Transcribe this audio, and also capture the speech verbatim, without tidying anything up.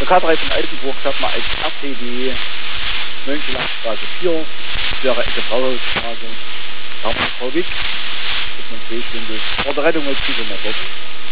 Der K drei von Altenburg sagt man als R T W Mönchengladbach vier, wäre Ecke Brauhausstraße, da haben wir Frau Wick, ist man Drehstunde. Vor der Rettung als Ziel, mal dort.